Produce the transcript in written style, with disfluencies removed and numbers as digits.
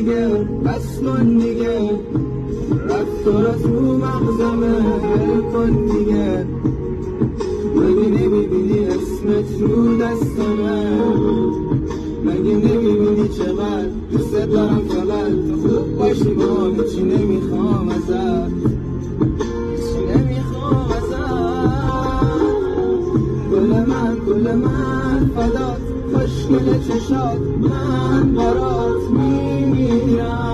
دیگه بس کن دیگه رفتارا تو مغزمه ول کن دیگه مگه نمیبینی اسمت رو دستمه مگه نمیبینی چقدر دوست دارم فقط تو خوب باشی با هیچی نمیخوام ازت هیچی نمیخوام ازت گل من فدات خوشگل چشات من برات میمیرم